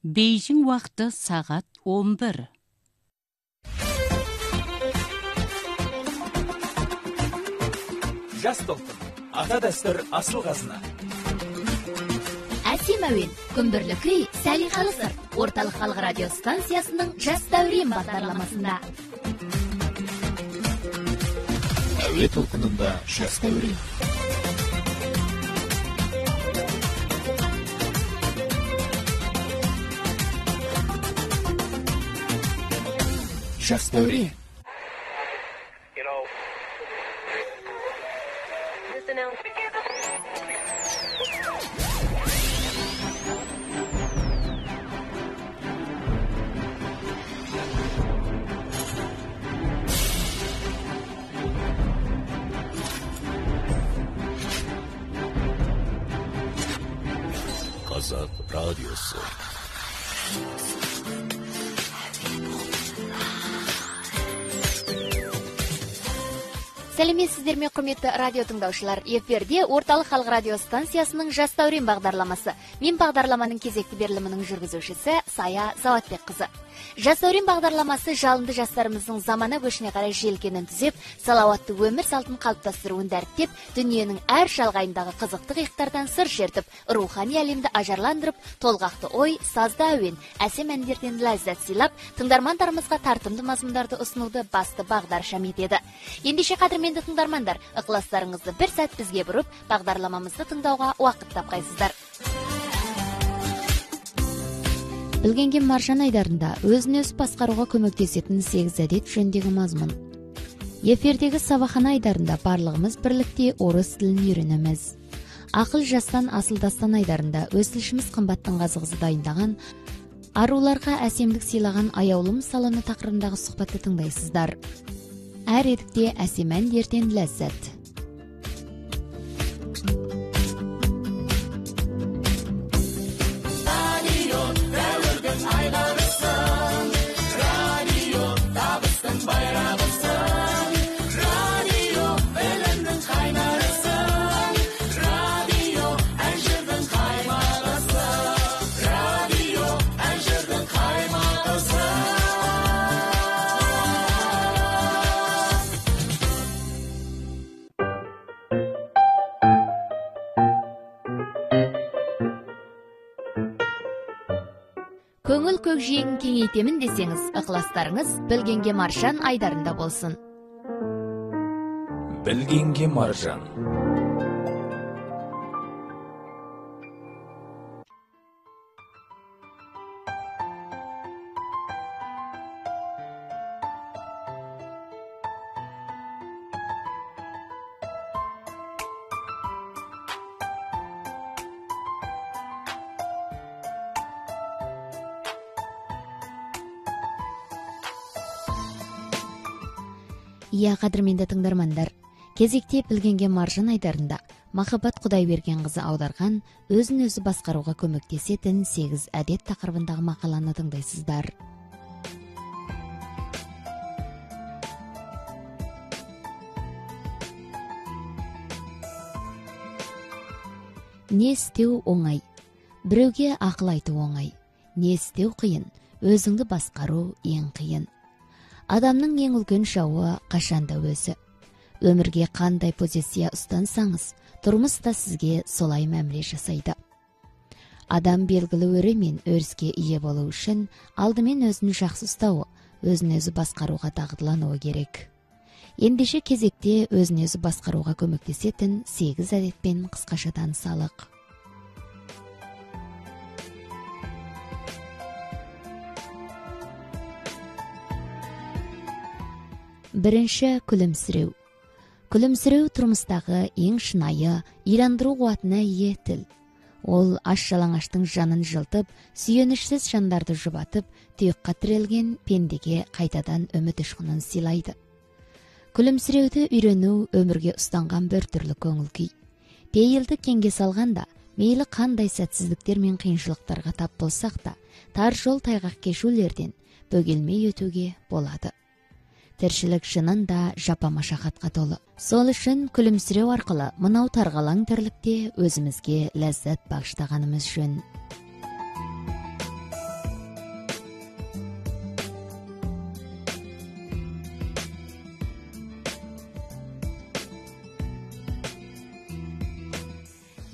Бейжің уақыты сағат 11. Жас толқын, ата дәстүр асыл қазына. Әсем әуен, күмбірлі күй, сәлиқалы сыр. Орталық халық радио станциясының жас дәурен бағдарламасында. Әуе толқынында жас дәурен. Жас дәурен. Қазақ радиосы. Сәлеметсіздер ме, құрметті радио тыңдаушылар. Эфирде Орталық халық радио станциясының жас дәурен бағдарламасы. Мен бағдарламаның кезекті берілімінің жүргізушісі Сая Заватбек қызы. Жас дәурен бағдарламасы жалынды жастарымыздың замана көшіне қарай желкенін түзеп, салауатты өмір салтын қалыптастыруын дәріптеп, дүниенің әр шалғайындағы қызықты қиықтардан сыр шертіп, рухани әлемді ажарландырып, толғақты ой, сазды әуен, әсем әндерден ләззат сыйлап, тыңдармандарымызға тартымды мазмұндарды ұсынуды басты бағдаршам етеді. Ендеше қадірменді тыңдармандар, ықыластарыңызды бір сәт бізге бұрып, бағдарламамызды тыңдауға уақыт тапқайсыздар. Білгенге маржан айдарында өзін-өз басқаруға көмектесетін 8 әдет жөніндегі мазмұн. Эфирдегі сабақхана айдарында барлығымыз бірлікте орыс тілін үйренеміз. Ақыл жастан асылдастан айдарында өз тілшіміз қымбаттың қазығызы дайындаған аруларға әсемдік сыйлаған аяулым салоны тақырыбындағы сұхбатты тыңдайсыздар. Әр едікте әсем әндерден ләззат. Көңіл көкжиегін кеңейтемін десеңіз, ықыластарыңыз білгенге маржан айдарында болсын. Білгенге маржан. Иә, қадірменді тыңдармандар, кезекте білгенге маржан айдарында Махаббат Құдайбергенқызы аударған өзін өзі басқаруға көмектесетін 8 әдет тақырыбындағы мақаланы тыңдайсыздар. Не істеу оңай, біреуге ақыл айту оңай. Не істеу қиын, өзіңді басқару ең қиын. Адамның ең үлкен жауы қашанда өзі. Өмірге қандай позиция ұстансаңыз, тұрмыс та сізге солай мәміле жасайды. Адам белгілі өрі мен өріске ие болу үшін алдымен өзін жақсы ұстауы, өзін өзі басқаруға дағдылануы керек. Ендеше кезекте өзін өзі басқаруға көмектесетін 8 әдетпен қысқаша танысалық. Бірінші, күлімсіреу. Күлімсіреу тұрмыстағы ең шынайы, иландыру қуатына ие тіл. Ол аш-жалаңаштың жанын жылтып, сүйенішсіз жандарды жұбатып, тұйыққа тірелген пендеге қайтадан үміт ұшқынын сыйлайды. Күлімсіреуді үйрену өмірге ұстанған бір түрлі көңіл күй. Пейілді кеңге салғанда, мейлі қандай сәтсіздіктер мен қиыншылықтарға тап болсақ та, тар жол тайғақ кешулерден бөгелмей өтуге болады. Тіршілік шынында жапа машақатқа толы. Сол үшін күлімсіреу арқылы мынау тарғалаң тірлікте өзімізге ләззат бағыштағанымыз жөн.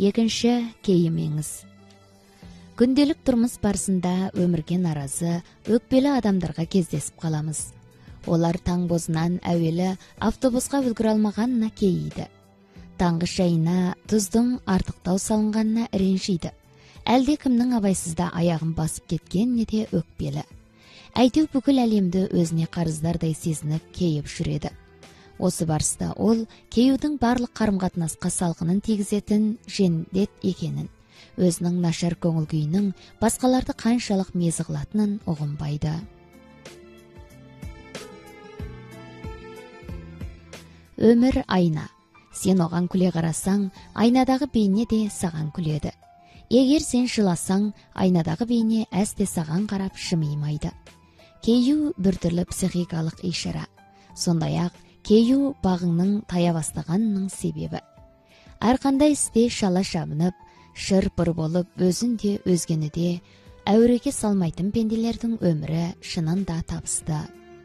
екінші кейімеңіз. Күнделік тұрмыс барысында өмірге наразы, өкпелі адамдарға кездесіп қаламыз. Олар таң бозынан әуелі автобусқа үлгіре алмағанына кейиді. Таңғы шайына тұздың артықтау салынғанына ренжиді. Әлде кімнің абайсызда аяғын басып кеткеніне де өкпелі. Әйтеу бүкіл әлемді өзіне қарыздардай сезініп кейіп жүреді. Осы барыста ол кейудің барлық қарым-қатынасқа салқынын тигізетін жендет екенін, өзінің нашар көңіл күйінің басқаларды қаншалық мезі қылатынын ұғынбайды. Өмір айна. Сен оған күле қарасаң, айнадағы бейне де саған күледі. Егер сен жыласаң, айнадағы бейне әсте саған қарап жымимайды. Кейу біртүрлі психикалық ишара. Сондай-ақ кейу бағыңның тая бастағанның себебі. Әрқандай істе шала шабынып, шыр-пыр болып, өзін де өзгені де әуреге салмайтын пенделердің өмірі шынында табысты.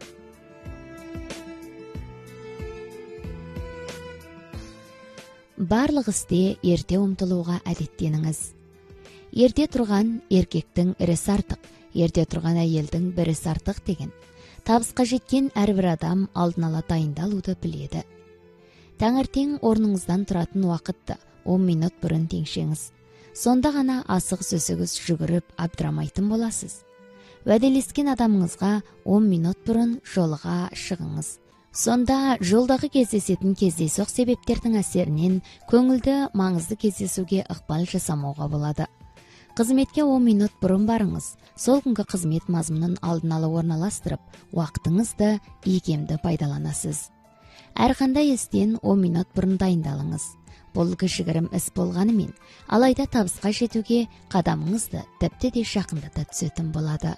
Барлық істе ерте ұмтылуға әдеттеніңіз. Ерте тұрған еркектің ірісі артық, ерте тұрған әйелдің бірісі артық деген. Табысқа жеткен әрбір адам алдын ала дайындалуды біледі. Таңертең орныңыздан тұратын уақытты 10 минут бұрын теңшеңіз. Сонда ғана асығыс-үсігіс жүгіріп абдырамайтын боласыз. Уәделескен адамыңызға 10 минут бұрын жолға шығыңыз. Сонда жолдағы кездесетін кездейсоқ себептердің әсерінен көңілді маңызды кездесуге ықпал жасамауға болады. Қызметке 10 минут бұрын барыңыз. Сол күнгі қызмет мазмұнын алдын ала орналастырып, уақытыңызды икемді пайдаланасыз. Әрқандай істен 10 минут бұрын дайындалыңыз. Бұл кішігірім іс болғанымен, алайда табысқа жетуге қадамыңызды тіпті де жақындата түсетін болады.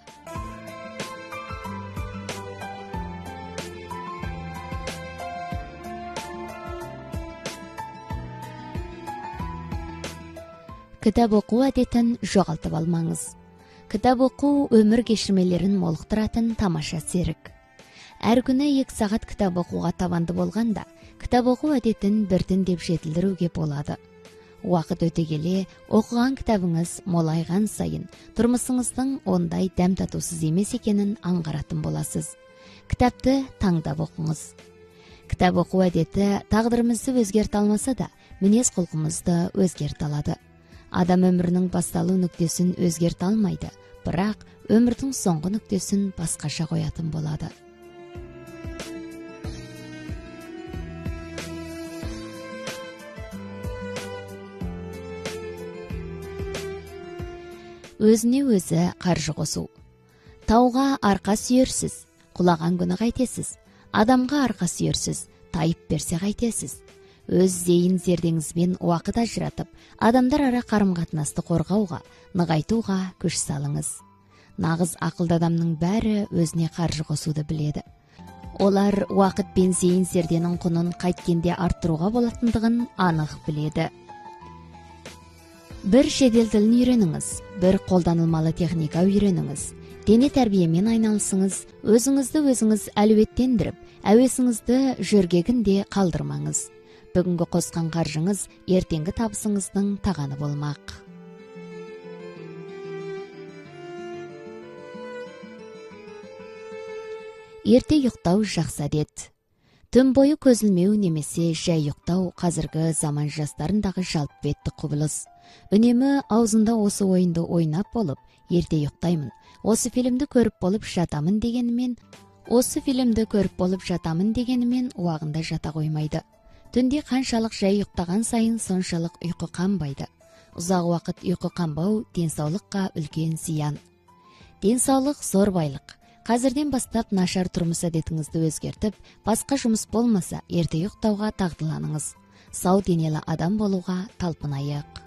Кітап оқу әдетін жоғалтып алмаңыз. Кітап оқу өмір кешірмелерін молықтыратын тамаша серік. Әр күні 2 сағат кітап оқуға табанды болғанда, кітап оқу әдетін біртіндеп жетілдіруге болады. Уақыт өте келе, оқыған кітабыңыз молайған сайын, тұрмысыңыздың ондай дәм татусыз емес екенін аңғаратын боласыз. Кітапты таңдап оқыңыз. Кітап оқу әдеті тағдырымызды өзгерте алмаса да, мінез құлқымызды өзгерте алады. Адам өмірінің басталу нүктесін өзгерте алмайды, бірақ өмірдің соңғы нүктесін басқаша қоятын болады. Өзіне өзі қаржы қосу. Тауға арқа сүйерсіз, құлаған күні қайтесіз. Адамға арқа сүйерсіз, тайып берсе қайтесіз. Өз зейін зердеңізбен уақыт ажыратып, адамдар ара қарым-қатынасты қорғауға, нығайтуға күш салыңыз. Нағыз ақылды адамның бәрі өзіне қаржы қосуды біледі. Олар уақыт пен зейін зерденің құнын қайткенде арттыруға болатындығын анық біледі. Бір шетел тілін үйреніңіз, бір қолданылмалы техника үйреніңіз. Дене тәрбиемен айналысыңыз, өзіңіз әлеуеттендіріп, әуесіңізді жөргегінде қалдырмаңыз. Бүгінгі қосқан қаржыңыз ертеңгі табысыңыздың тағаны болмақ. Ерте ұйықтау жақсы әдет. Түн бойы көзілмеу немесе жай ұйықтау қазіргі заман жастарындағы жалп бетті құбылыс. Үнемі аузында осы ойынды ойнап болып, ерте ұйықтаймын. Осы фильмді көріп болып жатамын дегенімен уағында жата қоймайды. Түнде қаншалық жай ұйықтаған сайын соншалық ұйқы қанбайды. Ұзақ уақыт ұйқы қанбау денсаулыққа үлкен зиян. Денсаулық зор байлық. Қазірден бастап нашар тұрмыс әдетіңізді өзгертіп, басқа жұмыс болмаса, ерте ұйықтауға тағдыланыңыз. Сау денелі адам болуға талпынайық.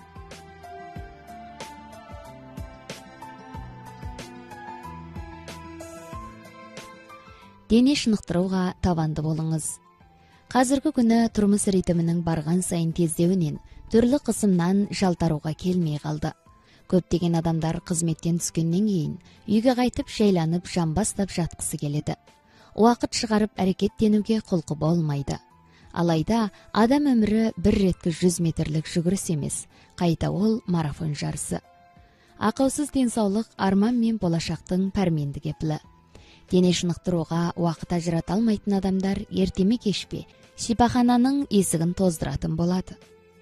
Дене шынықтыруға табанды болыңыз. Қазіргі күні тұрмыс ритмінің барған сайын тездеуінен, түрлі қысымнан жалтаруға келмей қалды. Көптеген адамдар қызметтен түскеннен кейін, үйге қайтып жайланып жамбастап жатқысы келеді. Уақыт шығарып әрекеттенуге құлқы болмайды. Алайда адам өмірі бір реткі 100 метрлік жүгіріс емес, қайта ол марафон жарысы. Ақаусыз денсаулық арман мен болашақтың пәрменді кепілі. Дене шынықтыруға уақыт ажырата алмайтын адамдар ертеме кешпе шипахананың есігін тоздыратын болады.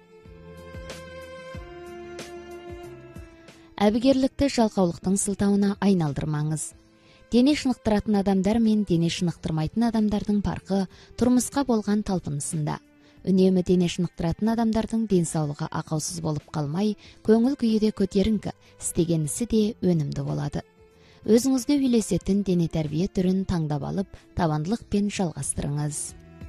Әбігерлікті жалқаулықтың сылтауына айналдырмаңыз. Дене шынықтыратын адамдар мен дене шынықтырмайтын адамдардың парқы тұрмысқа болған талпынысында. Үнемі дене шынықтыратын адамдардың денсаулығы ақаусыз болып қалмай, көңіл күйі де көтеріңкі, істеген ісі де өнімді болады. Өзіңізге үйлесетін дене тәрбие түрін таңдап алып, табандылықпен жалғастырыңыз.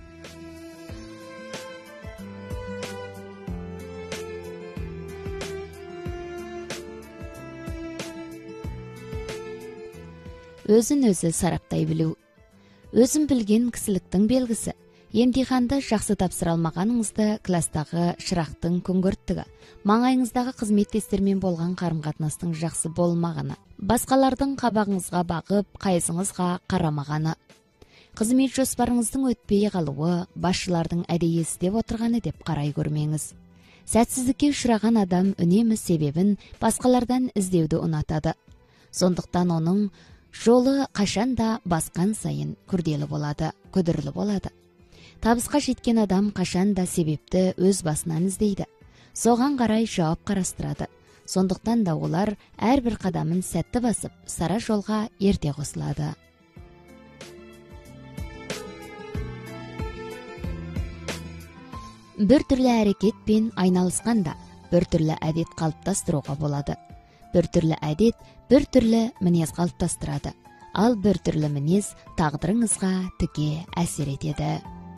Өзін өзі сараптай білу. Өзін білген кісіліктің белгісі. Емтиханды жақсы тапсыра алмағаныңызды кластағы шырақтың күңгірттігі, маңайыңыздағы қызметтестермен болған қарым-қатынастың жақсы болмағаны, басқалардың қабағыңызға бағып, қайсыңызға қарамағаны, қызмет жоспарыңыздың өтпей қалуы, басшылардың әдейі істеп отырғаны деп қарай көрмеңіз. Сәтсіздікке ұшыраған адам үнемі себебін басқалардан іздеуді ұнатады. Сондықтан оның жолы қашанда басқан сайын күрделі болады, күдірлі болады. Табысқа жеткен адам қашан да себепті өз басынан іздейді. Соған қарай жауап қарастырады. Сондықтан да олар әрбір қадамын сәтті басып, сара жолға ерте қосылады. Бір түрлі әрекетпен айналысқанда, бір түрлі әдет қалыптастыруға болады. Бір түрлі әдет, бір түрлі мінез қалыптастырады. Ал бір түрлі мінез тағдырыңызға тіке әсер етеді.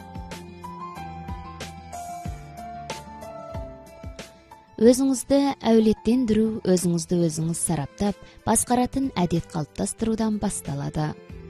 Өзіңізді әулеттендіру, өзіңізді өзіңіз сараптап, басқаратын әдет қалыптастырудан басталады.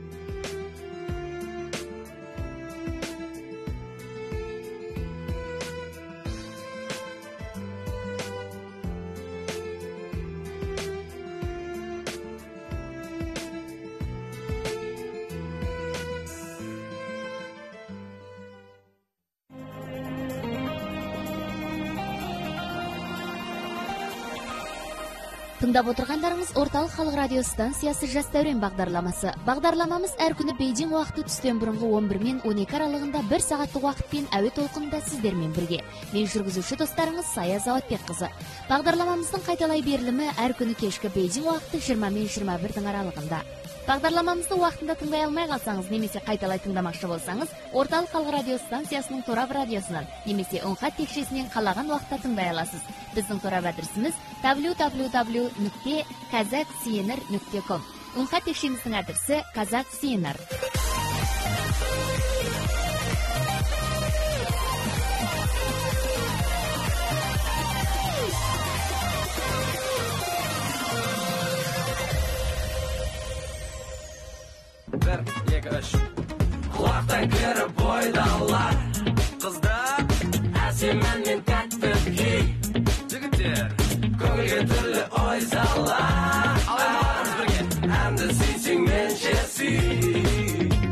Тыңдап отырғандарыңыз орталық халық радио станциясы Жас дәурен бағдарламасы. Бағдарламамыз әр күні Бейжің уақыты түстен бұрынғы 11 мен 12 аралығында 1 сағаттық уақытпен әуе толқынында сіздермен бірге. Мен жүргізуші достарыңыз Сая Заватбекқызы. Бағдарламамыздың қайталай берілімі әр күні кешкі Бейжің уақыты 20 мен 21-дің аралығында. Бағдарламамызды уақытында тыңдай алмай қалсаңыз, немесе қайталай тыңдамақшы болсаңыз, орталық халық радио станциясының торап радиосынан, немесе үн-хат текшесінен қалаған уақытта тыңдай аласыз. Біздің торап адресіміз www.kazakcnr.com. үн-хат текшеміздің адресі Kazakcnr. Bir, екі, үш. Құлақтан кіріп бойдалар, қыздар, әсемін мен тәтті кей. Жігіттер, көңілге түрлі ой салар. Алайымыз бірге, әнді сүйсең менше сүй.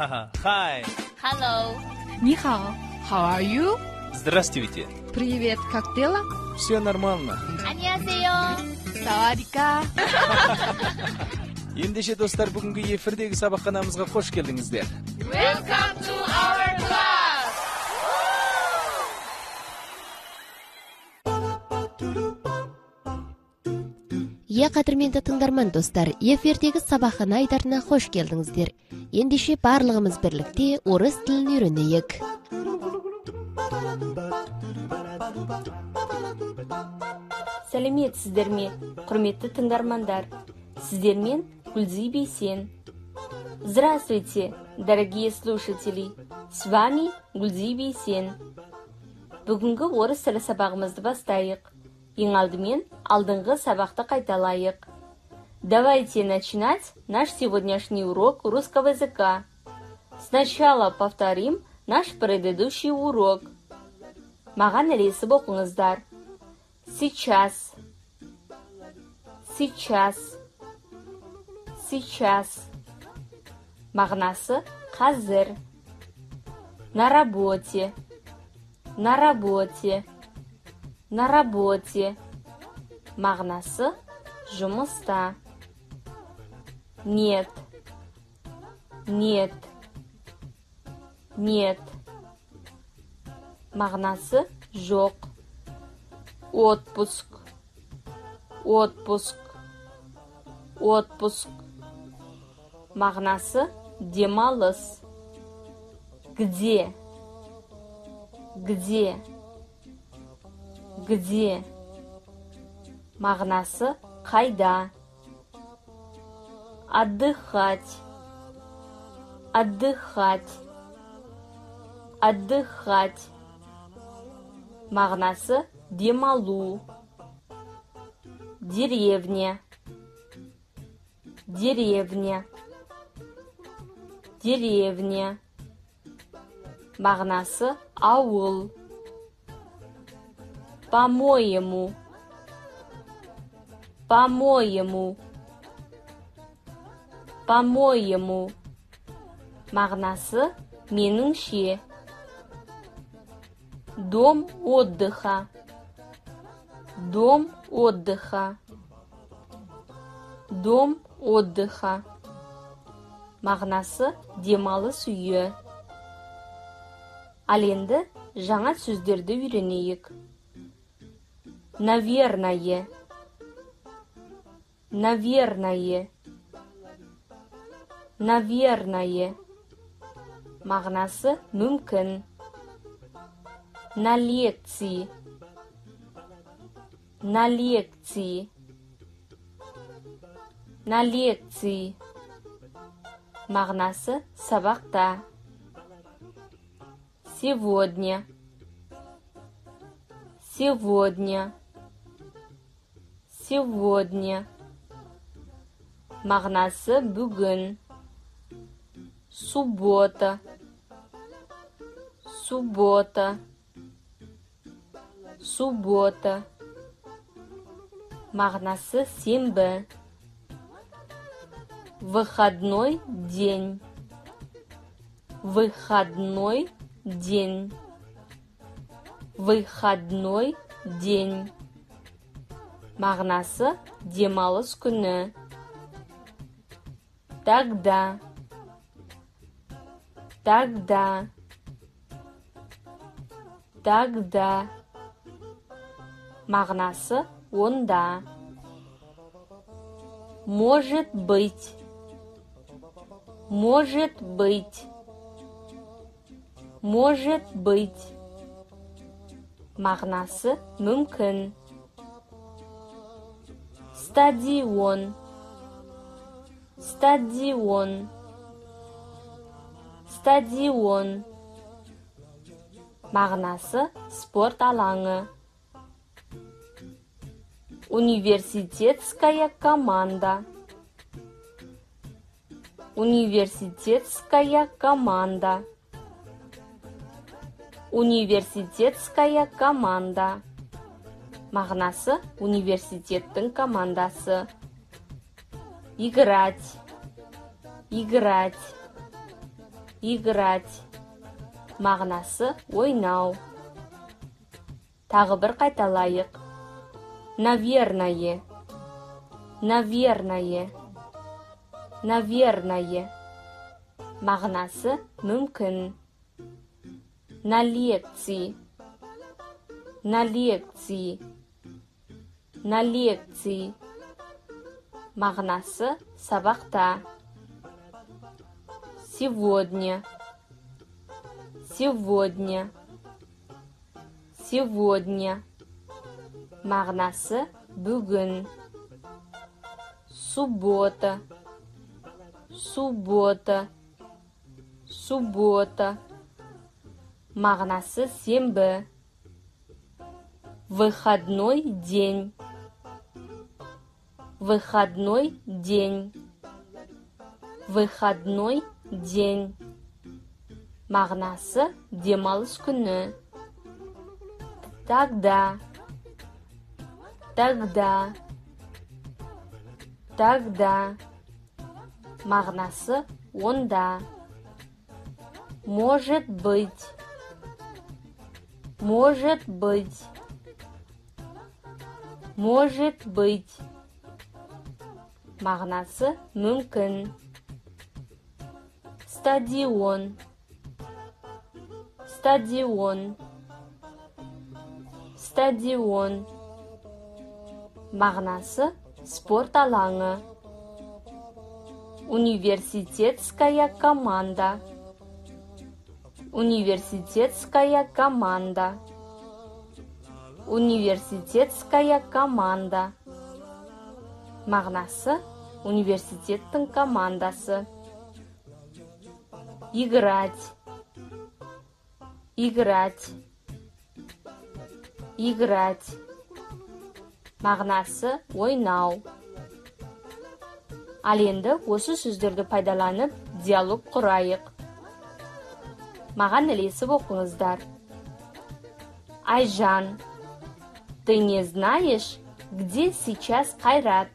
Хай. Hello. 你好 How are you? Здравствуйте. Привет, как дела? Все нормально. 안녕하세요. Савадика. Ендеше достар, бүгінгі эфирдегі сабақханамызға қош келдіңіздер. Welcome to our class. Қадірменді тыңдарман достар, эфирдегі сабақхана айдарына қош келдіңіздер. Ендеше барлығымыз бірлікте орыс тілін үйренейік. Сәлеметсіздер ме, құрметті тыңдармандар. Сіздермен Гүлзи Бейсен. Здравствуйте, дорогие слушатели. С вами Гүлзи Бейсен. Бүгінгі орыс тілі сабағымызды бастайық. Ең алдымен алдыңғы сабақты қайталайық. Давайте начинать наш сегодняшний урок русского языка. Сначала повторим наш предыдущий урок. Маған ілесіп оқыңыздар. Сейчас. Сейчас. Сейчас. Мағынасы қазір. На работе. На работе. На работе. Мағынасы жұмыста. Нет. Нет. Нет. Мағынасы жоқ. Отпуск. Отпуск. Отпуск. Мағынасы демалыс. Где? Где? Где? Мағынасы қайда? Отдыхать. Отдыхать. Отдыхать. Мағынасы демалу. Деревня. Деревня. Деревня. Мағынасы ауыл. По-моему. По-моему. По-моему. Мағынасы меніңше. Дом отдыха. Дом отдыха. Дом отдыха. Мағынасы демалыс үйі. Ал енді жаңа сөздерді үйренейік. Наверное. Наверное. Наверное. Мағынасы мүмкін. На лекции. На лекции. На лекции. Мағынасы сабақта. Сегодня. Сегодня. Сегодня. Мағынасы бүгін. Суббота. Суббота. Суббота. Мағынасы сенбі. Выходной день. Выходной день. Выходной день. Мағынасы демалыс күні. Тогда. Тогда. Тогда. Мағынасы онда. Может быть. Может быть. Может быть. Мағынасы мүмкін. Стадион. Стадион. Стадион. Мағынасы спорт алаңы. Университетская команда. Университетская команда. Университетская команда. Мағынасы университеттің командасы. Играть. Играть. играть. Мағынасы ойнау. Тағы бір қайталайық. Наверное. Наверное. Наверное. Мағынасы мүмкін. На лекции. На лекции. На лекции. Мағынасы сабақта. Сегодня. Сегодня. Сегодня. Мағынасы бүгін. Суббота. Суббота. Суббота. Мағынасы сенбі. Выходной день. Выходной день. Выходной день. Мағынасы демалыс күні. Тогда. Тогда. Тогда. Мағынасы онда. Может быть. Может быть. Может быть. Мағынасы мүмкін. Стадион. Стадион. Стадион. Мағынасы спорт алаңы. Университетская команда. Университетская команда. Университетская команда. Мағынасы университеттің командасы. Играть. Играть. Играть. Мағынасы ойнау. Ал енді осы сөздерді пайдаланып диалог құрайық. Маған ілесіп оқыңыздар. Айжан, ты не знаешь, где сейчас Қайрат?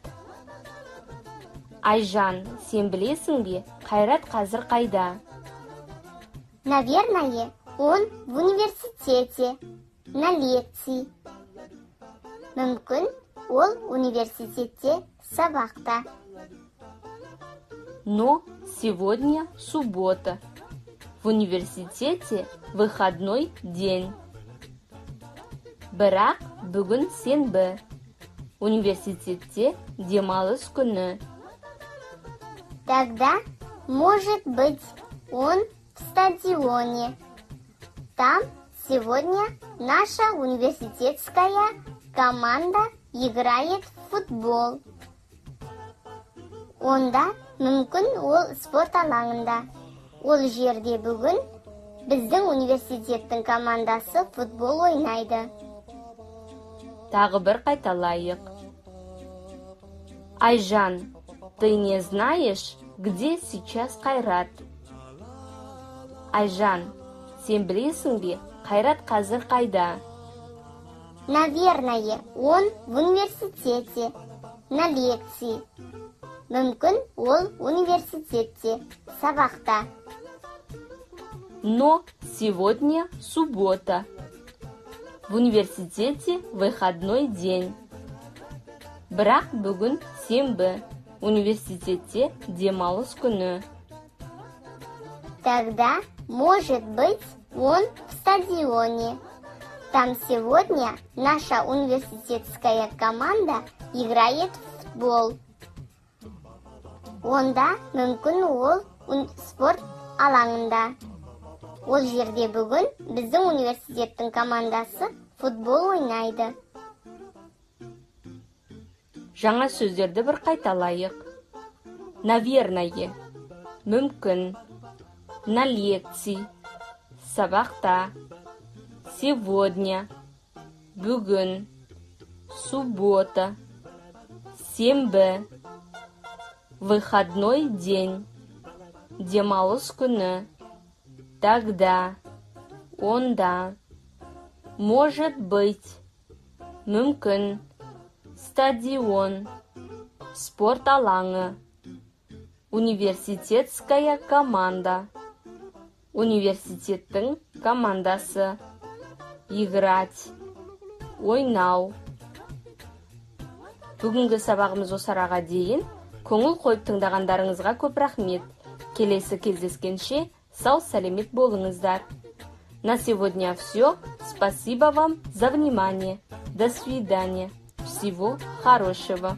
Айжан, сен білесің бе, Қайрат қазір қайда? Наверное, он в университете, на лекции. Мүмкін, ол университетте сабақта. Но сегодня суббота. В университете выходной день. Бірақ бүгін сенбі. Университетте демалыс күні. Тогда, может быть, он в стадионе. Там сегодня наша университетская команда играет в футбол. Онда мүмкін ол спорт алаңында. Ол жерде бүгін біздің университеттің командасы футбол ойнайды. Тағы бір қайталайық. Айжан, ты не знаешь, где сейчас Қайрат? Айжан, сен білесің бе, Қайрат қазір қайда? Наверное, он в университете, на лекции. Мүмкін, ол университетте, сабақта. Но сегодня суббота. В университете выходной день. Бірақ бүгін сенбі. Университетте демалыс күні. Тогда, может быть, он в стадионе. Там сегодня наша университетская команда играет в футбол. Онда мүмкін ол спорт алаңында. Ол жерде бүгін біздің университеттің командасы футбол ойнайды. Жаңа сөздерді бір қайталайық. Наверное, мүмкін. На лекции, сабақта. Сегодня, бүгін. Суббота, сенбі. Выходной день. Демалыс күні. Тогда. Онда. Может быть. Мүмкін. Стадион. Спорт алаңы. Университетская команда. университеттің командасы, играть, ойнау. Бүгінгі сабағымыз осыраға дейін. Көңіл қойып тыңдағандарыңызға көп рахмет. Келесі кездескенше сау сәлемет болыңыздар. На сегодня все. Спасибо вам за внимание. До свидания. Всего хорошего.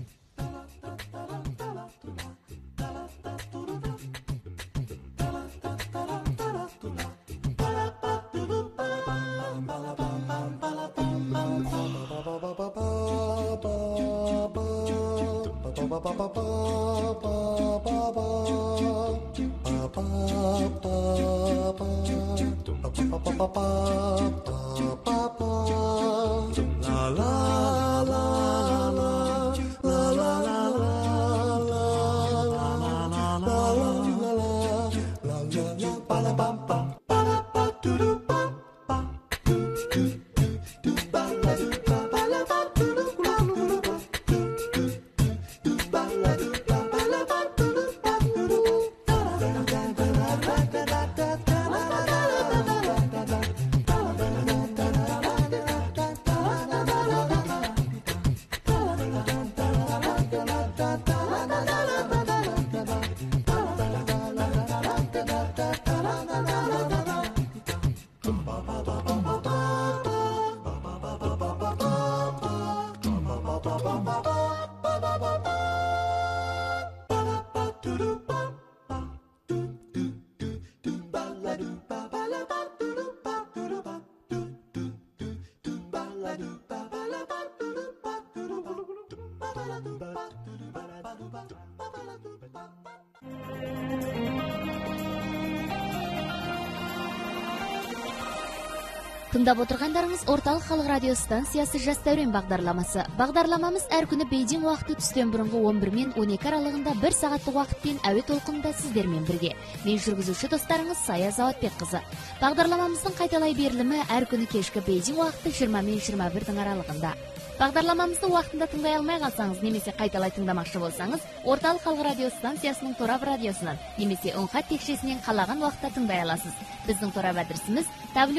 Тыңдап отырғандарыңыз орталық халық радио станциясы жас дәурен бағдарламасы. Бағдарламамыз әр күні бейден уақыты түстен бұрынғы 11 мен 12 аралығында 1 сағаттық уақытпен әуе толқынында сіздермен бірге. Мен жүргізуші достарыңыз Сая Заватбекқызы. Бағдарламамыздың қайталай берілімі әр күні кешкі бейден уақыты 20 мен 21 аралығында. Бағдарламамызды уақытында тыңдай алмай қалсаңыз, немесе қайталай тыңдамақшы болсаңыз, орталық халық радио станциясының торап радиосынан, немесе үн-хат текшесінен қалаған уақытта тыңдай аласыз. Біздің торап адресіміз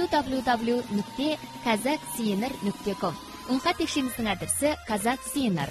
www.kazakcnr.com. үн-хат текшеміздің адресі kazakcnr.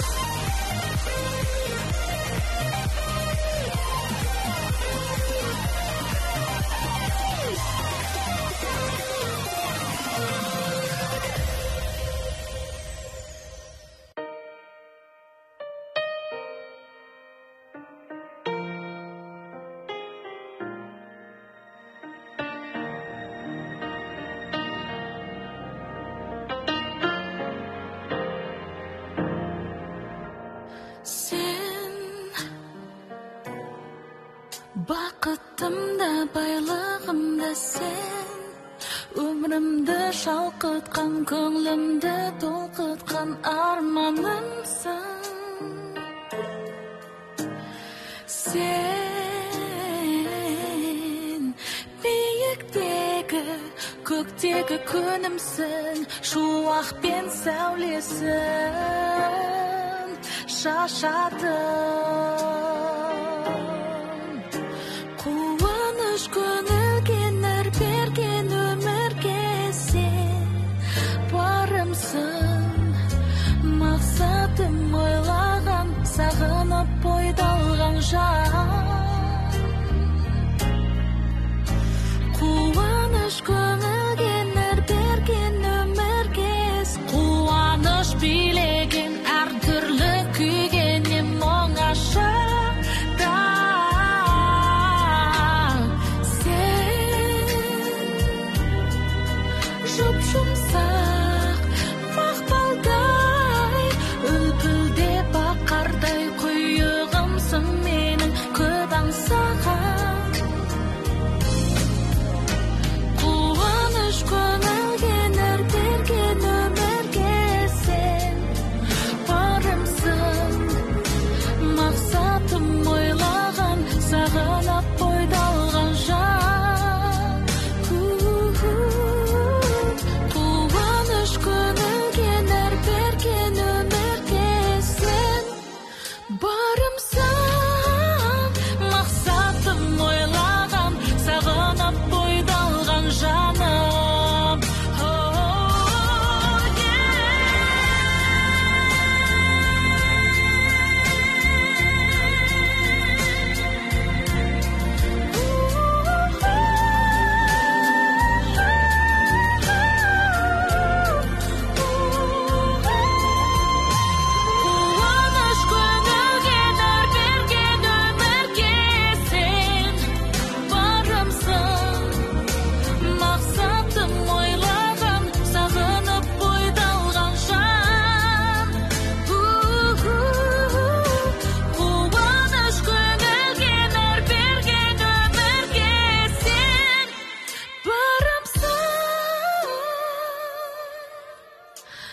Бақытымда, байлығымда сен, өмірімді шалқытқан, көңлімді толқытқан арманымсың. Сен биіктегі, көктегі күнімсің, шуақ пен сәулесін шашатын. Қуаныш көңілге нұр берген өмірге сен барымсың. Мақсатым ойлаған, сағынып бойдалған жан. Қуаныш көңілге нұр берген өмірге, қуаныш билеген әр түрлі күйге не мұң ашар.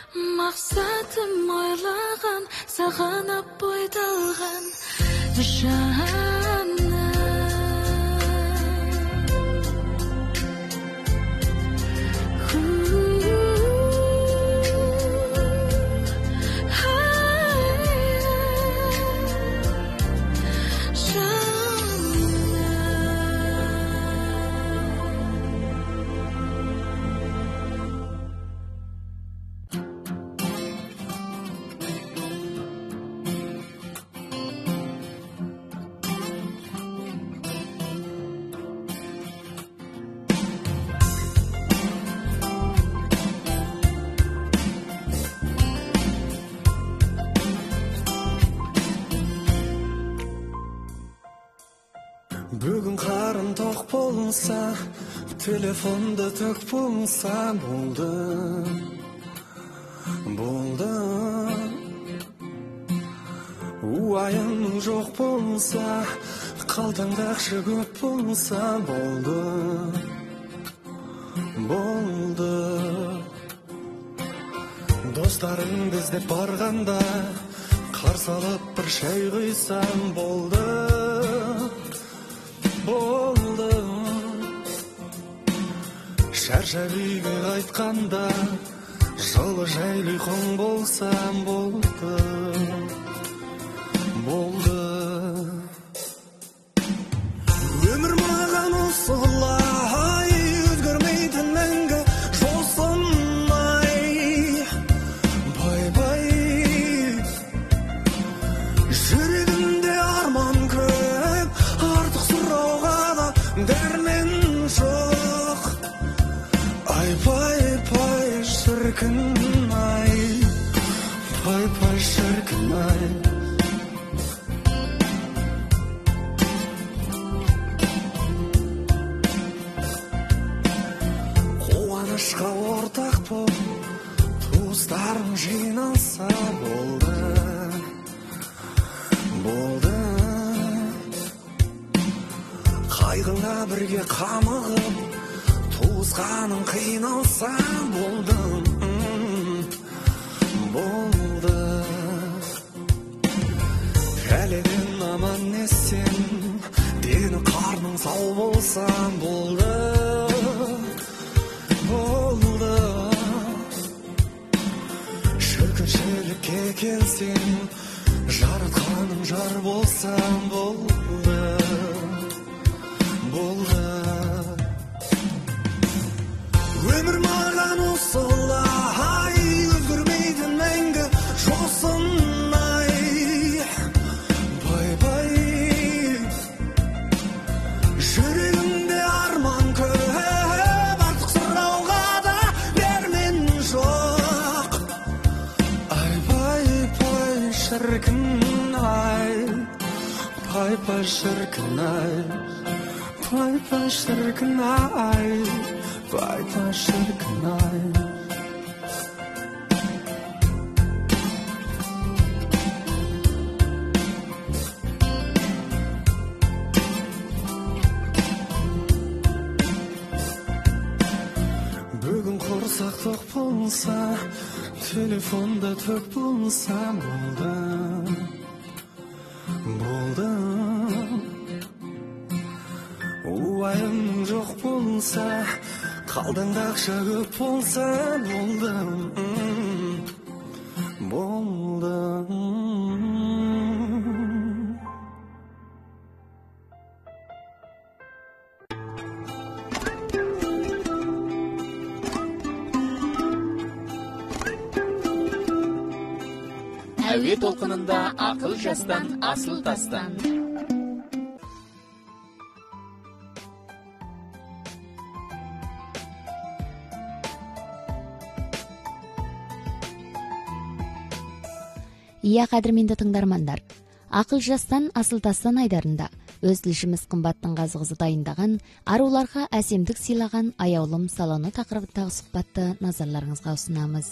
Мақсатым ойлаған, сағынып бойдалған жаным. Бүгін қарын тоқ болса, телефонды төк болса, болды. Уайым жоқ болса, қалтаңда ақша көп болса, болды. Достарың біздеп барғанда, қарсы алып бір шай құйсам, болды. Шаршап үйге қайтқанда, жылы жайлы ұйқың болсам, болды. Өмір маған осылай, өзгермейтін мәңгі жолсынай. Бай-бай, жүрегімде арман көп, артық сұрауға да дәрмен жоқ. Пай-пай шіркін-ай, пай-пай шіркін-ай. Қуанышқа ортақ боп, туыстарың жиналса, болды. Қайғыңа бірге қамығып, туысқаның қиналса, болды. Әлемнен аман ессен, дені қарның сау болса, болды. Шіркіншілікке келсен, жаратқаның жар болса, болды. Өмір маған осылай, өзгермейтін мәңгі жолсынай. Бай-бай, жүрегімде арман көп, артық сұрауға да дәрмен жоқ. Ай-пай-пай шіркін-ай, пай-пай шіркін-ай, пай-пай шіркін-ай, пай-пай шіркін-ай. Бүгін құрсақ тоқ болса, телефонда төк болса, болды. Уайым жоқ болса, қалдыңда ақша көп болса, болды. Әуе толқынында ақыл жастан, асыл тастан. Ия қадірменді тыңдармандар, ақыл жастан, асыл тастан айдарында өз тілшіміз қымбаттың қазығызы дайындаған, аруларға әсемдік сыйлаған аяулым салоны тақырыбындағы сұхбатты назарларыңызға ұсынамыз.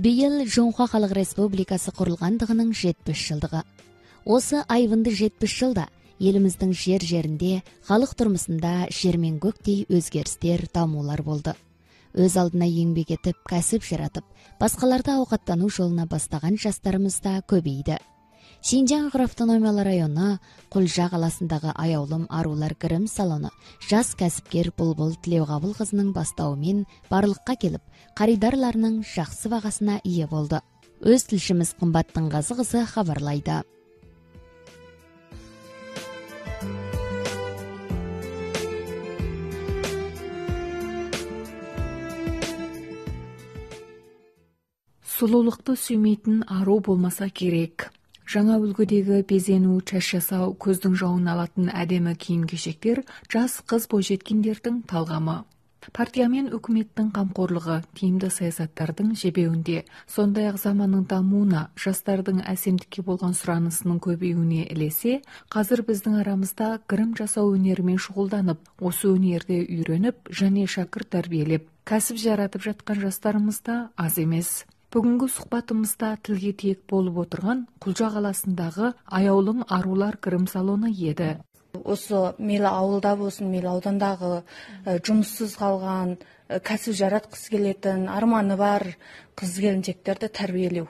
Быйыл Жоңхуа Халық Республикасы курулгандыгынын 70 жылдыгы. Осы айвынды 70 жылда еліміздің жер-жерінде, халық тұрмысында жер мен көктей өзгерістер, дамулар болды. Өз алдына еңбек етіп, кәсіп жаратып, басқаларды ауқаттану жолына бастаған жастарымыз да көбейді. Шинжаң автономиялы районы, Құлжа қаласындағы аяулым арулар кірім салоны жас кәсіпкер Бұлбұл Тілеуғабыл қызының бастауымен барлыққа келіп, қаридарларының жақсы бағасына ие болды. Өз тілшіміз Қымбат Тыңғазы қызы хабарлайды. Сұлулықты сүймейтін ару болмаса керек. Жаңа үлгідегі безену, шаш жасау, көздің жауын алатын әдемі киім-кешектер жас қыз бойжеткендердің талғамы. Партия мен үкіметтің қамқорлығы тиімді саясаттардың жебеуінде, сондай-ақ заманның дамуына, жастардың әсемдікке болған сұранысының көбеюіне ілесе, қазір біздің арамызда грим жасау өнерімен шұғылданып, осы өнерді үйреніп және шәкірт тәрбиелеп, кәсіп жаратып жатқан жастарымыз да аз емес. Бүгінгі сұхбатымызда тілге тиек болып отырған Құлжа қаласындағы аяулым арулар грим салоны еді. Осы мейлі ауылда болсын, мейлі аудандағы жұмыссыз қалған, кәсіп жаратқысы келетін, арманы бар қыз-келіншектерді тәрбиелеу.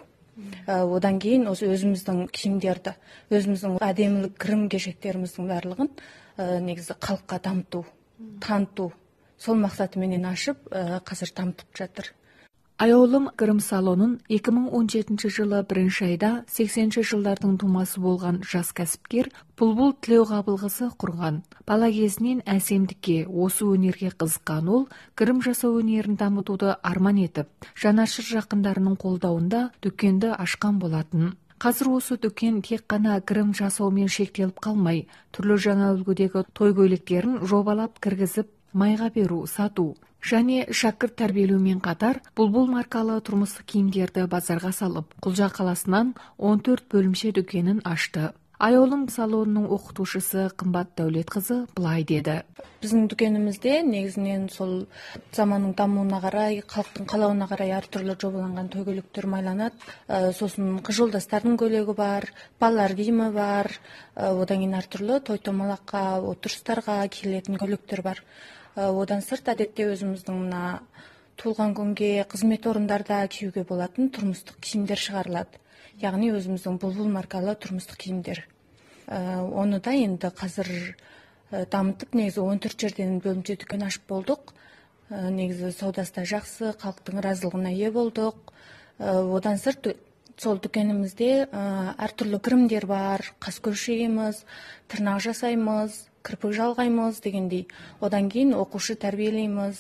Одан кейін өзіміздің киімдерді, өзіміздің әдемілік грим кешектеріміздің барлығын негізі халыққа дамыту, таныту, сол мақсатыменен ашып, қазір дамытып жатыр. Аяулым грим салонын 2017 жылы 1 айда 80-ші жылдардың тумасы болған жас кәсіпкер Бұлбұл Тілеуғабыл қызы құрған. Бала кезінен әсемдікке, осы өнерге қызыққан ол, грим жасау өнерін дамытуды арман етіп, жанашыр жақындарының қолдауында дүкенді ашқан болатын. Қазір осы дүкен тек қана грим жасаумен шектеліп қалмай, түрлі жаңа үлгідегі той көйлектерін жобалап кіргізіп, майға беру, сату және шәкірт тәрбиелеумен қатар Бұлбұл маркалы тұрмыстық киімдерді базарға салып, Құлжа қаласынан 14 бөлімше дүкенін ашты. Аяулым салонының оқытушысы Қымбат Дәулет қызы былай деді. Біздің дүкенімізде негізінен сол заманның дамуына қарай, халықтың қалауына қарай әртүрлі жобаланған той көйлектер майланады. Сосын қыз жолдастардың көйлегі бар, балалар киімі бар, одан кейін әртүрлі той томалаққа, отырыстарға киілетін көйлектер бар. Одан сырт әдетте өзіміздің мына туылған күнге, қызмет орындарда киюге болатын тұрмыстық киімдер шығарылады. Яғни өзіміздің Бұлбұл маркалы тұрмыстық киімдер. Оны да енді қазір дамытып, негізі 14 жерден бөлімше дүкен ашып болдық. Негізі саудасы да жақсы, халықтың разылығына ие болдық. Одан сырт сол дүкенімізде әртүрлі гримдер бар, қас көш шегеміз, тырнақ жасаймыз, кірпік жалғаймыз дегендей. Одан кейін оқушы тәрбиелейміз.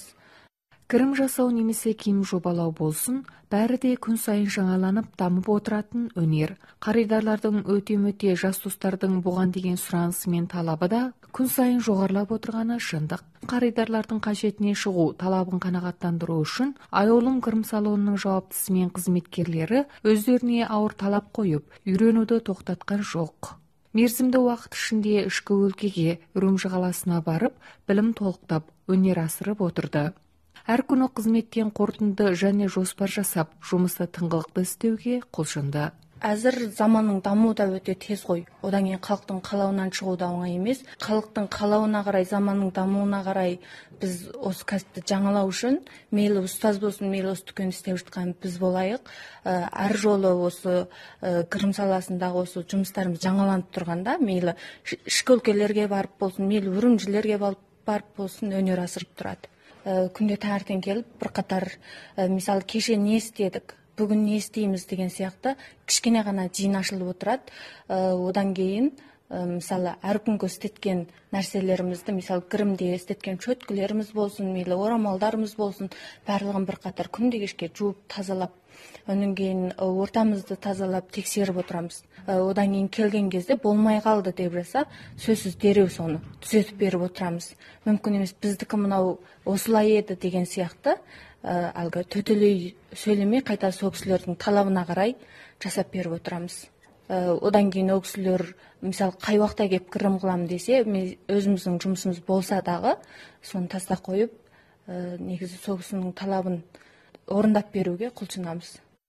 Грим жасау немесе киім жобалау болсын, бәрі де күн сайын жаңаланып дамып отыратын өнер. Қаридарлардың өте-мөте жас достардың бұған деген сұранысы мен талабы да күн сайын жоғарылап отырғаны шындық. Қаридарлардың қажетіне шығу, талабын қанағаттандыру үшін Аяулым грим салонының жауаптысы мен қызметкерлері өздеріне ауыр талап қойып, үйренуді тоқтатқан жоқ. Мерзімді уақыт ішінде ішкі өлкеге, Үрімжі қаласына барып, білім толықтап, өнер асырып отырды. Әр күні қызметтен қорытынды және жоспар жасап, жұмысты тыңғылықты істеуге құлшынды. Әзір заманның дамуы да өте тез ғой. Одан кейін халықтың қалауынан шығу да оңай емес. Халықтың қалауына қарай, заманның дамуына қарай біз осы кәсіпті жаңалау үшін, мейлі ұстаз болсын, мейлі осы дүкен істеп жатқан біз болайық. Әр жолы осы грим саласындағы осы жұмыстарымыз жаңаланып тұрғанда, мейлі ішкі өлкелерге барып болсын, мейлі үрімжілерге барып болсын, өнер асырып тұрады. Күнде таңертең келіп, бір қатар, мысалы, кеше не істедік, бүгін не істейміз деген сияқты кішкене ғана жиын ашылып отырады. Одан кейін, мысалы, әр күнгі істеткен нәрселерімізді, мысалы, гримде істеткен шөткілеріміз болсын, мейлі орамалдарымыз болсын, барлығын бір қатар күнде кешке жуып, тазалап, онан кейін ортамызды тазалап, тексеріп отырамыз. Одан кейін келген кезде болмай қалды деп жаса, сөзсіз дереу соны түзетіп беріп отырамыз. Мүмкін емес, біздікі мынау осылай еді деген сияқты, әлгі төтелей сөйлемей, қайта сол кісілердің талабына қарай жасап беріп отырамыз. Одан кейін ол кісілер, мысалы, қай уақытта келіп грим қыламын десе, өзіміздің жұмысымыз болса дағы, соны таста қойып, негізі сол кісінің талабын орындап беруге құлшынамыз.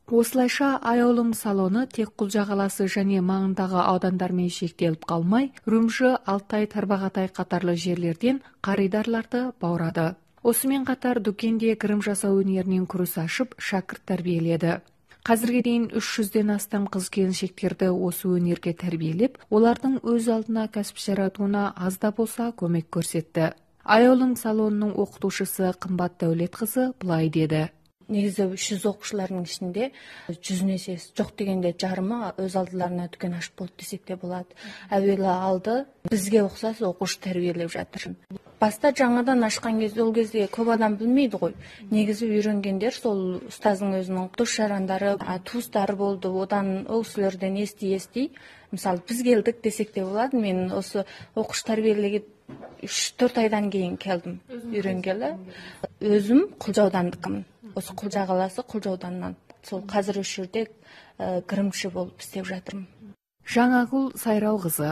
Осылайша аяулым салоны тек Құлжа қаласы және маңындағы аудандармен шектеліп қалмай, Үрімжі, Алтай, Тарбағатай қатарлы жерлерден қаридарларды баурады. Осымен қатар дүкенде кірім жасау өнерінен курс ашып, шәкірт тәрбиеледі. Қазірге дейін 300-ден астам қыз-келіншектерді осы өнерге тәрбиелеп, олардың өз алдына кәсіп жаратуына аз да болса көмек көрсетті. Аяулым салонының оқытушысы Қымбат Дәулетқызы былай деді. Негізі 300 оқушылардың ішінде 100 есе жоқ дегенде жарымы өз алдыларына дүкен ашып болды десек те болады. Әуелі алды бізге ұқсас оқушы тәрбиелеп жатыр. Баста жаңадан ашқан кезде ол кезде көп адам білмейді ғой. Негізі үйренгендер сол ұстаздың өзінің дос-жарандары, туыстары болды. Одан ол кісілерден ести. Мысалы біз келдік десек те болады. Мен осы оқушы тәрбиелеге 3-4 айдан кейін келдім үйренгелі. Өзім Құлжа аудандікімін. Осы Құлжа қаласы Құлжа ауданынан. Сол қазір осы жерде кірімші болып істеп жатырмын. Жаңагүл Сайрауқызы.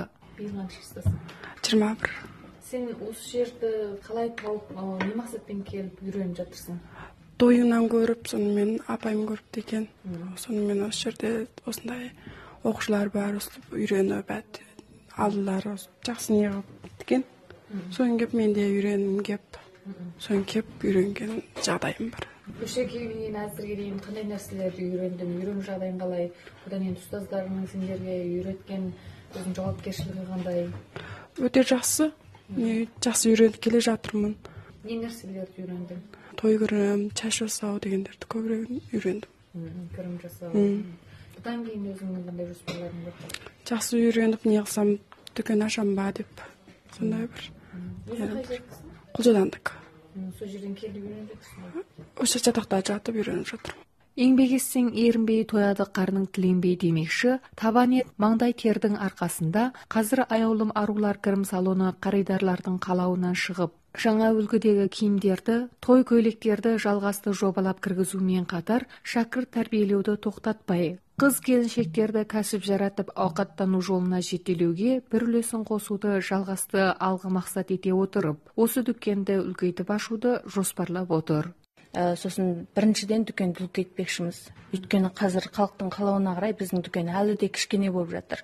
21. Сен осы жерді қалай тауып, не мақсатпен келіп үйреніп жатырсың? Тойынан көріп, сонымен апайым көріп деген. Сонымен осы жерде осындай оқушылар бар, үйреніп, алдылары жақсы неғып деген. Соң кеп мен де үйренгім кеп, соң кеп үйренген жағдайым бар. Осы кейін әзірге дейін қандай нәрселерді үйрендің? Үйрену жағдайың қалай? Одан енді ұстаздарының сендерге үйреткен өзің жауапкершілігі қандай? Өте жақсы. Жақсы үйреніп келе жатырмын. Не нәрселерді үйрендің? Той кірім, шаш жасау дегендерді көбірек үйрендім. Кірім жасау. Бұдан кейін өзіңнің қандай жоспарларың бар? Жақсы үйреніп, не қылсам дүкен ашам ба деп. Сондай бір. Өзің қай жердесің? Құлжадандық. Сол жерден келіп үйреніп жатырсың? Осы жатақта жатып үйреніп жатырмын. Еңбек етсең ерінбей, тояды қарның тіленбей демекші, табан ет, маңдай тердің арқасында қазір аяулым арулар кірім салоны қаридарлардың қалауынан шығып, жаңа үлгідегі киімдерді, той көйлектерді жалғасты жобалап кіргізумен қатар шәкірт тәрбиелеуді тоқтатпай, қыз-келіншектерді кәсіп жаратып ауқаттану жолына жетелеуге бір үлесін қосуды жалғасты алғы мақсат ете отырып, осы дүкенді үлкейтіп ашуды жоспарлап отыр. Сосын біріншіден дүкенді үлкейтпекшіміз. Өйткені қазір халықтың қалауына қарай біздің дүкен әлі де кішкене болып жатыр.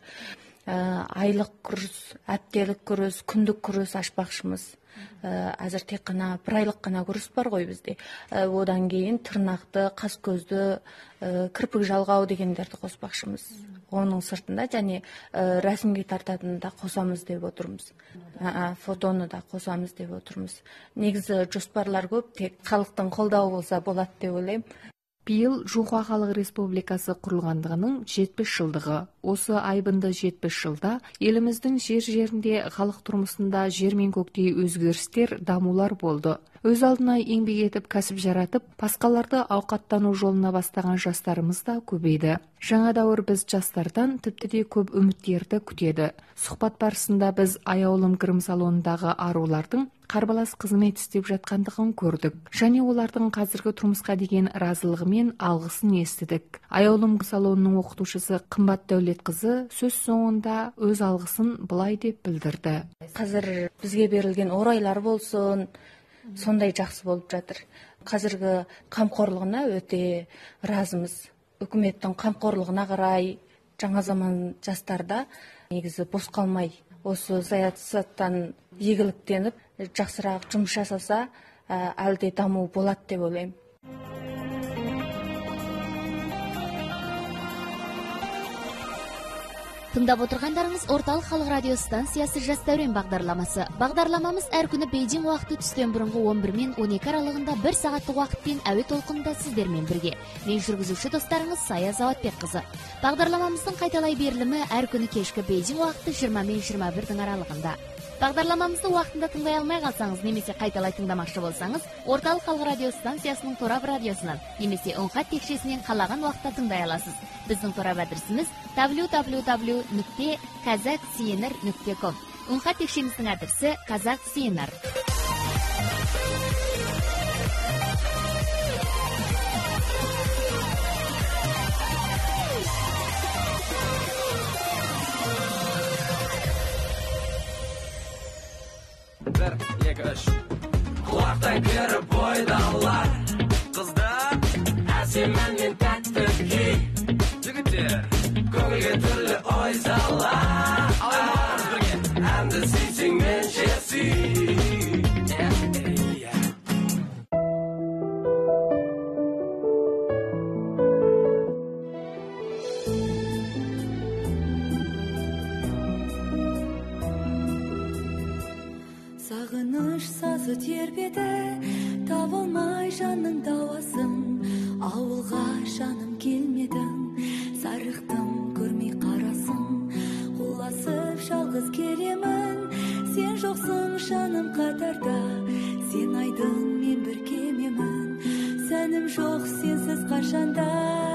Айлық күріс, әптелік күріс, күндік күріс ашпақшымыз. Әзір тек қана бір айлық қана күріс бар ғой бізде. Одан кейін тырнақты, қас көзді, кірпік жалғау дегендерді қоспақшымыз. Оның сыртында және рәсімге тартатынды да қосамыз деп отырмыз. Фотоны да қосамыз деп отырмыз. Негізі жоспарлар көп, тек халықтың қолдауы болса болады деп ойлаймын. Биыл Жоңға Халық Республикасы құрылғандығының 70 жылдығы. Осы айбынды 70 жылда еліміздің жер-жерінде халық тұрмысында жер мен көктей өзгерістер, дамулар болды. Өз алдына еңбек етіп, кәсіп жаратып, басқаларды ауқаттану жолына бастаған жастарымыз да көбейді. Жаңа дәуір біз жастардан тіпті де көп үміттерді күтеді. Сұхбат барысында біз аяулым кірім салонындағы арулардың қарбалас қызмет істеп жатқандығын көрдік. Және олардың қазіргі тұрмысқа деген разылығы мен алғысын естідік. Аяулым салонының оқытушысы Қымбат Дәулетқызы сөз соңында өз алғысын былай деп білдірді. Қазір бізге берілген орайлар болсын, сондай жақсы болып жатыр. Қазіргі қамқорлығына өте разымыз. Үкіметтің қамқорлығына қарай жаңа заман жастарда негізі бос қалмай, осы саясаттан игіліктеніп, жақсырақ жұмыс жасаса, әлде даму болады деп ойлаймын. Тыңдап отырғандарыңыз орталық халық радио станциясы Жас дәурен бағдарламасы. Бағдарламамыз әр күні Бейжің уақыты түстен бұрынғы 11 мен 12 аралығында 1 сағаттық уақытпен әуе толқынында сіздермен бірге. Мен жүргізуші достарыңыз Сая Заватбекқызы. Бағдарламамыздың қайталай берілімі әр күні кешкі Бейжің уақыты 20 мен 21 аралығында. Бағдарламамызды уақытында тыңдай алмай қалсаңыз, немесе қайталай тыңдамақшы болсаңыз, орталық халық радио станциясының торап радиосынан, немесе үн-хат текшесінен қалаған уақытта тыңдай аласыз. Біздің торап адресіміз www.kazakcnr.com. үн-хат текшеміздің адресі Kazakcnr. Bir, екі, үш. Құлақтай беріп бойдалар, қыздар, әсем әнмен тәтті күй. файзалла бірге әнді сүйсең менше сүй. Сағыныш сазы тербеді, табылмай жанның дауасын. Ауылға жаным келмедің, сарықтым көрмей қарасын. Құласып жалғыз келемін, сен жоқсың жаным қатарда. Сен айдың, мен бір кемемін, сәнім жоқ сенсіз қашанда.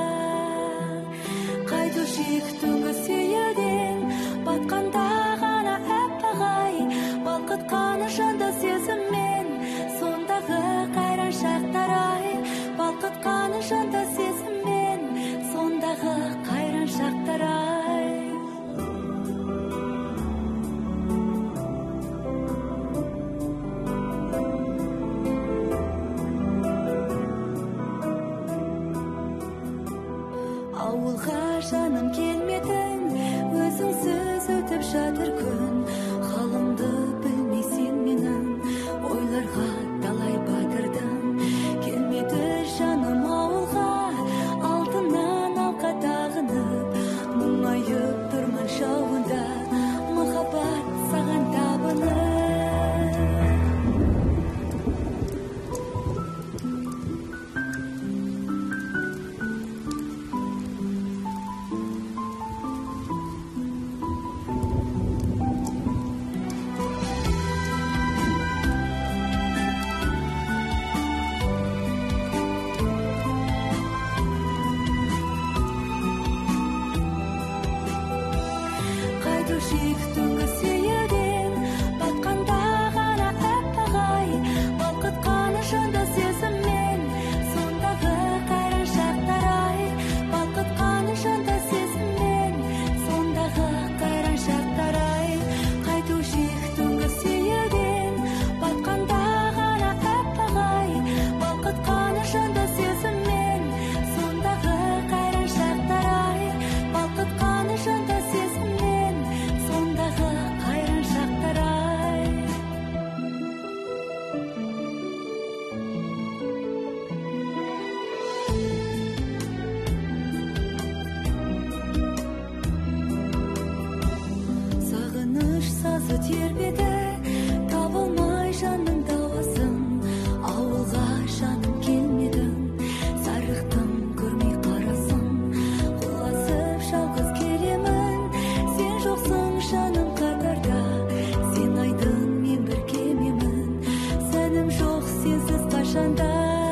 Қайтушек түнгі сүйеден, батқанда ғана әппағай. Балқытқаны жанда сезіммен, сондағы қайран шақтар-ай. Балқытқаны жанда сезіммен, сондағы қайран шақтар-ай. Ауылға жаным келмедің, өзіңсіз өтіп жатыр күн. Халымды білмей сен менің, ойларға талай батырдың. Келмеді жаным ауылға, алтыннан алқа тағынып. Мұңайып тұрмын жауында, махаббат саған табынып. Қайтушек түнгі сүйеден, батқанда ғана әппағай. Балқытқаны жанда сезіммен, сондағы қайран шақтар-ай. Балқытқаны жанда сезіммен, сондағы қайран шақтар-ай. Қайтушек түнгі сүйеден, батқанда ғана әппағай. Балқытқаны жанда сезіммен, сондағы қайран шақтар-ай. Балқытқаны жанда сезіммен, сондағы қайран шақтар-ай. Сағыныш сазы тербеді, табылмай жанның дауасын. Ауылға жаным келмедің, сарықтым көрмей қарасын. Құласып жалғыз келемін, сен жоқсың жаным қатарда. Сен айдың, мен бір кемемін, сәнім жоқ сенсіз қашанда.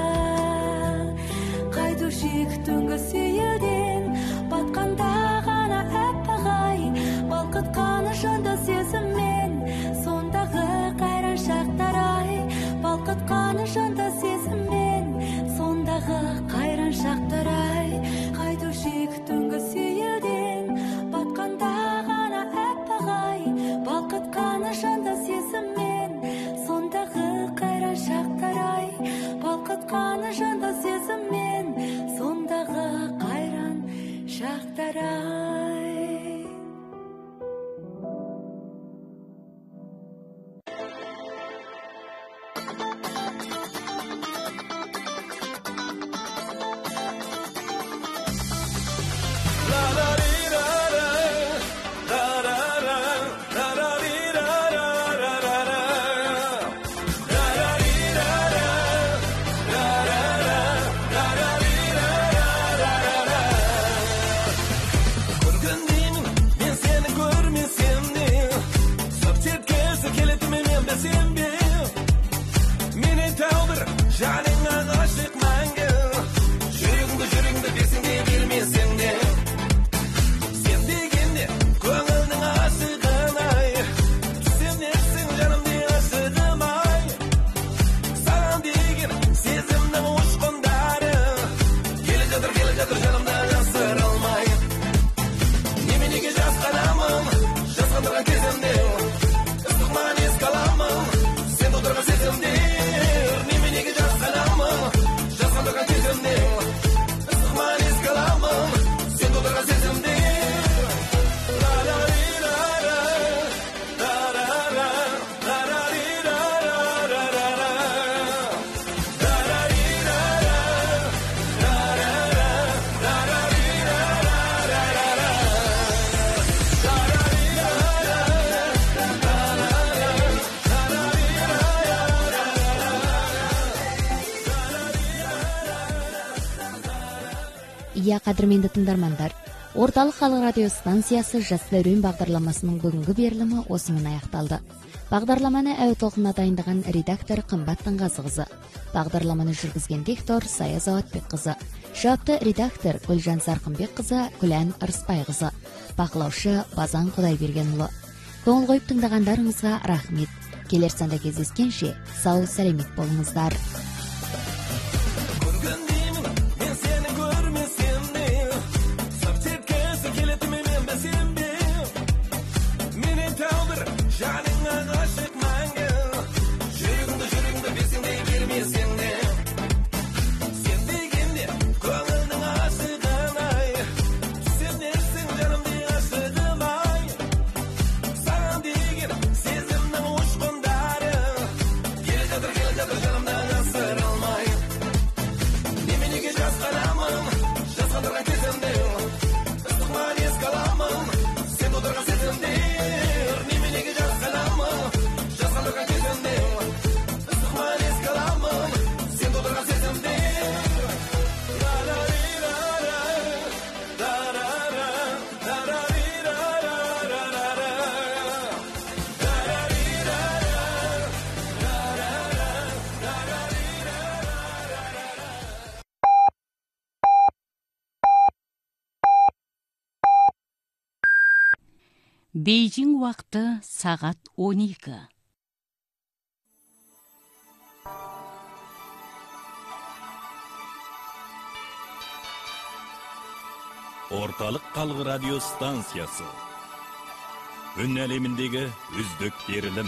Қайтушек түнгі сүйеден, батқанда ғана әппағай. Балқытқаны жанда сезіммен, сондағы қайран шақтар-ай. Балқытқаны жанда сезіммен, сондағы қайран шақтар-ай. Қайтушек түнгі сүйеден, батқанда ғана әппағай. Балқытқаны жанда сезіммен, сондағы қайран шақтар-ай. Балқытқаны жанда сезіммен, сондағы қайран шақтар-ай. кадырменди тыңдармандар, Орталық Халық радио станциясы Жас Дәурен бағдарламасының бүгінгі берілімі осымен аяқталды. Бағдарламаны әуе толқынына дайындаған редактор Қымбат Таңғазықызы. Бағдарламаны жүргізген диктор Сая Заватбек қызы. Жауапты редактор Гүлжан Сарқынбек-қызы, Күлән Ырысбай-қызы. Бақылаушы Базан Құдайбергенұлы. Көңіл қойып тыңдағандарыңызға рахмет. Келер санда кездескенше сау сәлемет болыңыздар. Бейжің уақыты сағат 12. Орталық Халық радио станциясы. Үн әлеміндегі үздік берілім.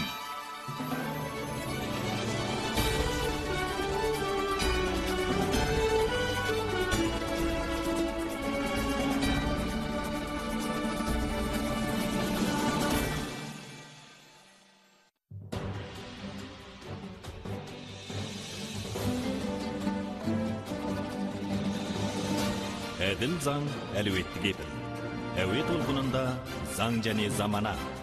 Әділ заң әлеуетті кепіл. Әуе толқынында заң және замана.